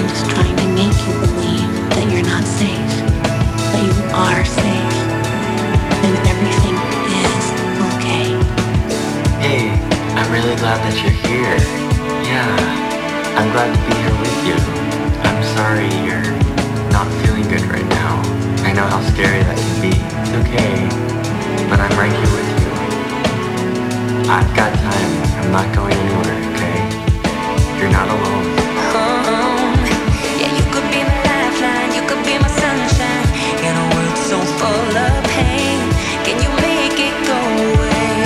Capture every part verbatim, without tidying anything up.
is trying to make you believe that you're not safe, but you are safe, and everything is okay. Hey, I'm really glad that you're here. Yeah, I'm glad to be here with you. I'm sorry you're not feeling good right now. I know how scary that can be. It's okay, but I'm right here with you. I've got time. I'm not going anywhere, okay? You're not alone. Oh, yeah, you could be my lifeline, you could be my sunshine. In a world so full of pain, can you make it go away?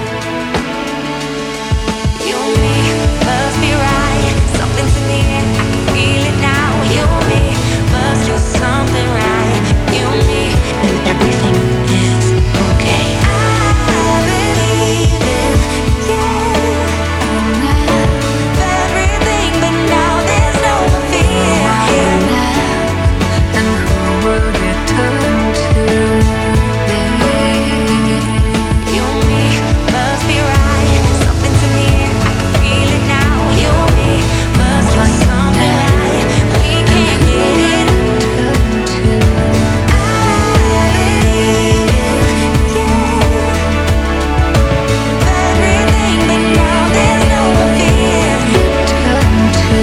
You and me must be right. Something's in the air, I can feel it now. You and me must do something right. You and me, And everything is okay. I believe in you. Everything, but now there's no more fear. And who will you turn to? You and me must be right. Something's in the air, I can feel it now. You and me must do something right. We can't get it. I believe in you. Everything, but now there's no more fear. Turn to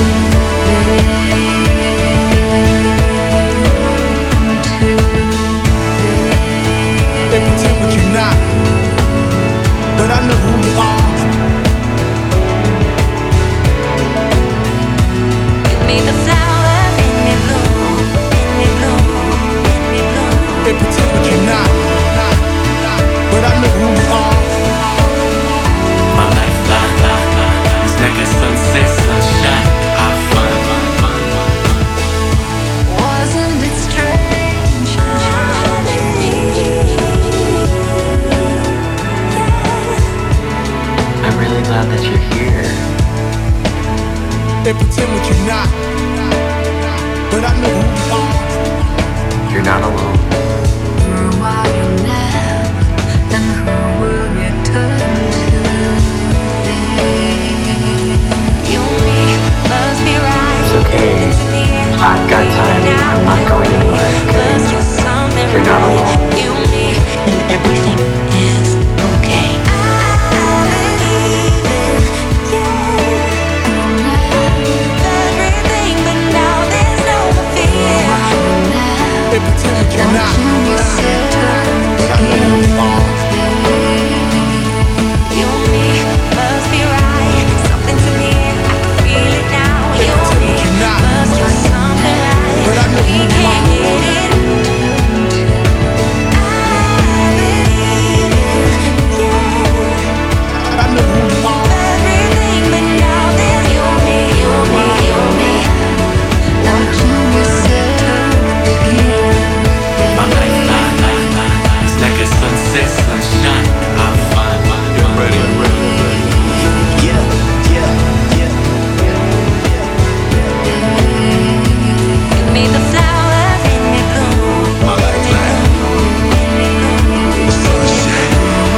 They pretend what you're not, but I know who you are. You made the flower and it bloom, and it bloom, and it bloom. They pretend what you're not, but I know who you are. My life, life, life, life. It's like a sunset, sunshine. Have fun. Wasn't it strange? I'm really glad that you're here. They pretend what you're not, but I know who you are. You're not alone. Who are you now? And who will you turn to? You and me must be right. It's okay. I've got time. I'm not going anywhere, okay? Must do something You're not right. alone. You and me. And everything is okay. Everything, but now there's no more fear. They pretend what you're not, but I know who you are. You and me must be right. Something's in the air, I can feel it now. They You and pretend me what you're not, must do something right. but I know We who you can't are. get it. I believe in you. I know who you are. Everything, but now there's you and me, you and me, you and me. Watching yourself again. My life, life, life, life. It's like a sunset, sunshine. Have fun. You're ready, ready, ready. Yeah, yeah, yeah. You made the flower and it bloom. My life, life. Sunshine.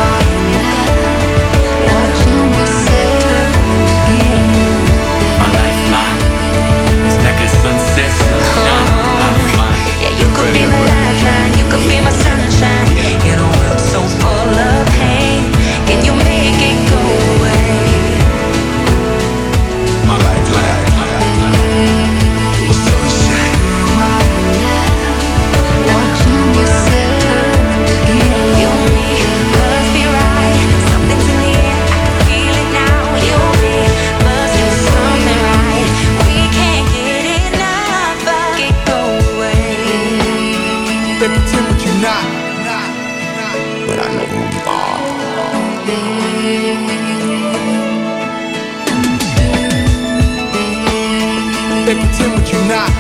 Watching yourself again. My life, life. It's like a sunset, sunshine. Have fun. Yeah, you could be my lifeline, you could be my sunshine. In a world so full of pain, can you make it go away? My life, life. Sunshine. Watching yourself again. You and me must be right. Something's in the air, I can feel it now. You and me must do something right. We can't get enough of it go away. They pretend what you're not, but I know who you are. They pretend what you're not,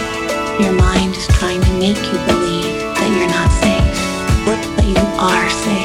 Your mind is trying to make you believe that you're not safe, but but you are safe.